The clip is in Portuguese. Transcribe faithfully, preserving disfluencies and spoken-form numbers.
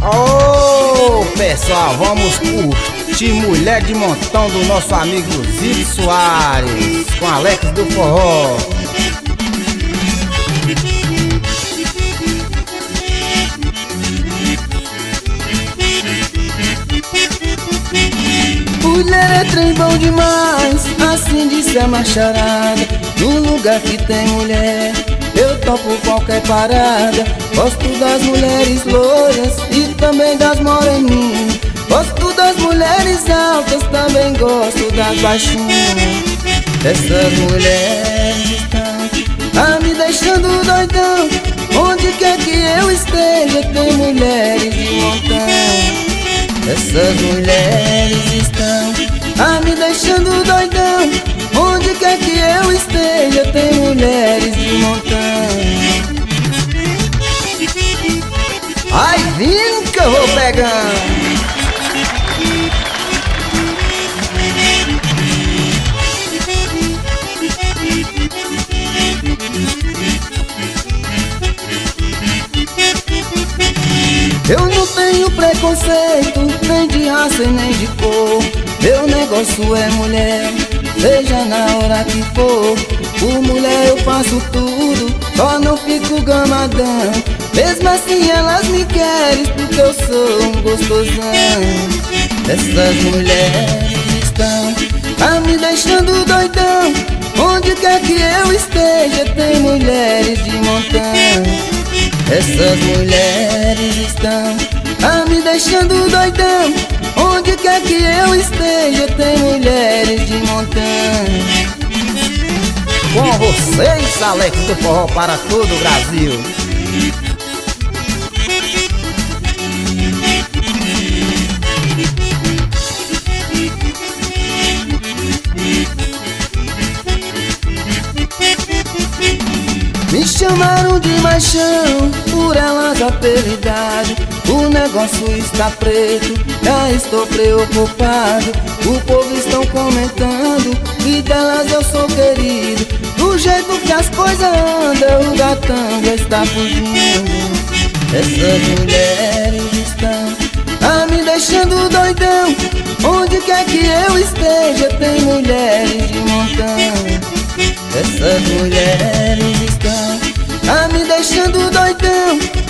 Ô pessoal, vamos curtir Mulher de Montão do nosso amigo Zico Soares com Alex do Forró. Mulher é trem bom demais, assim disse a macharada. No lugar que tem mulher, eu topo qualquer parada. Gosto das mulheres loiras e também das moreninhas. Gosto das mulheres altas, também gosto das baixinhas. Essas mulheres estão a me deixando doidão. Onde quer que eu esteja, tem mulheres de montão. Essas mulheres estão a me deixando doidão. Onde quer que eu esteja, tem mulheres de montão. Ai, vim que eu vou pegando. Eu não tenho preconceito, nem de raça e nem de cor. Meu negócio é mulher, seja na hora que for. Por mulher eu faço tudo, só não fico gamadão. Mesmo assim elas me querem, porque eu sou um gostosão. Essas mulheres estão a me deixando doidão. Onde quer que eu esteja, tem mulheres de montão. Essas mulheres estão a me deixando doidão. Onde quer que eu esteja, tem mulheres de montão. Com vocês, Alex do Forró para todo o Brasil. Me chamaram de machão, por elas apelidado. O negócio está preto, já estou preocupado. O povo estão comentando que delas eu sou querido. Do jeito que as coisas andam, o gatão já está fugindo. Essas mulheres estão a me deixando doidão. Onde quer que eu esteja, tem mulheres de montão. Essas mulheres estão a me deixando doidão.